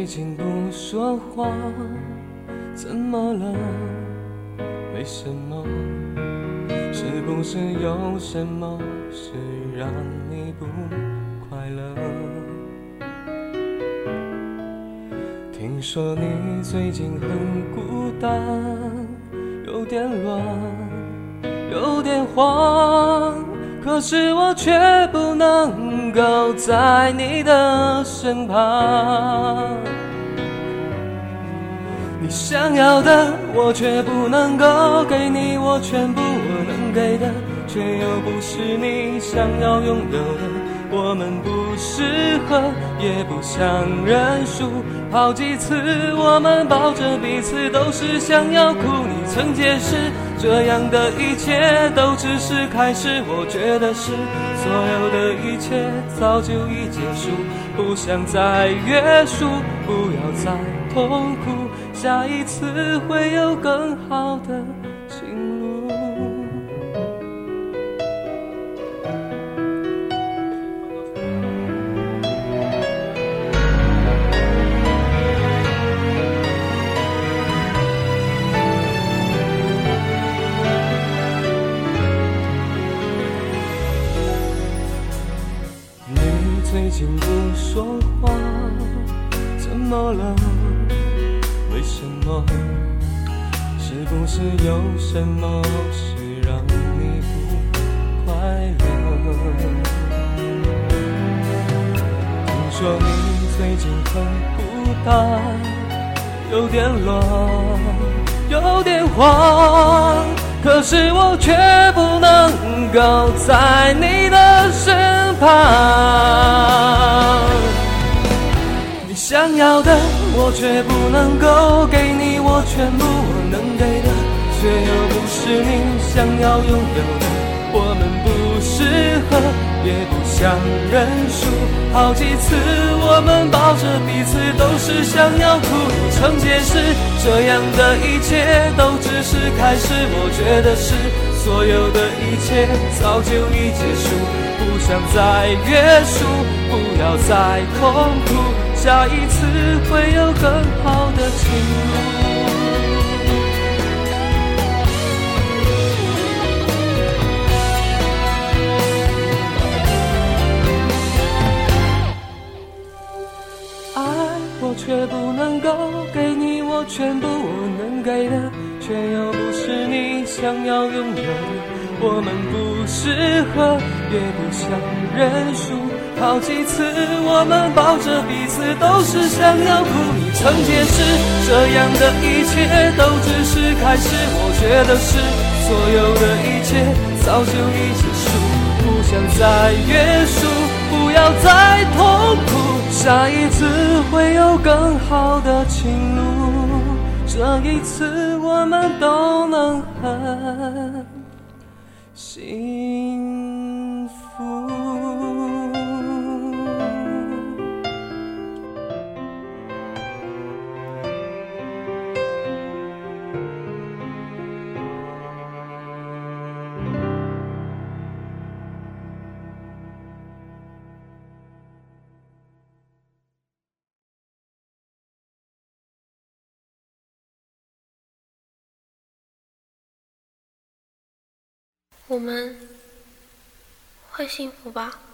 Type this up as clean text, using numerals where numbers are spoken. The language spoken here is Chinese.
近不说话，怎么了？为什么？是不是有什么事让你不快乐？听说你最近很孤单，有点乱，有点慌，可是我却不能够在你的身旁。你想要的我却不能够给你，我全部我能给的却又不是你想要拥有的。我们不适合，也不想认输，好几次我们抱着彼此都是想要哭。你曾解释这样的一切都只是开始，我觉得是所有的一切早就已结束，不想再约束，不要再痛苦，下一次会有更好的情路。最近不说话，怎么了？为什么？是不是有什么事让你不快乐？听说你最近很孤单，有点乱，有点慌，可是我却不能够在你的身旁。你想要的我却不能够给你，我全部我能给的却又不是你想要拥有的。我们不适合，也不想认输，好几次我们抱着彼此都是想要哭。你曾解释这样的一切都只是开始，我觉得是所有的一切早就已结束，不想再约束，不要再痛苦，下一次会有更好的情路。我却不能够给你我全部我能给的，却又不是你想要拥有的。我们不适合，也不想认输，好几次我们抱着彼此都是想要哭。你曾解释这样的一切都只是开始，我觉得是所有的一切早就已结束，不想再约束，不要再痛苦，下一次会有更好的情路，这一次我们都能很幸福。 我们会幸福吧？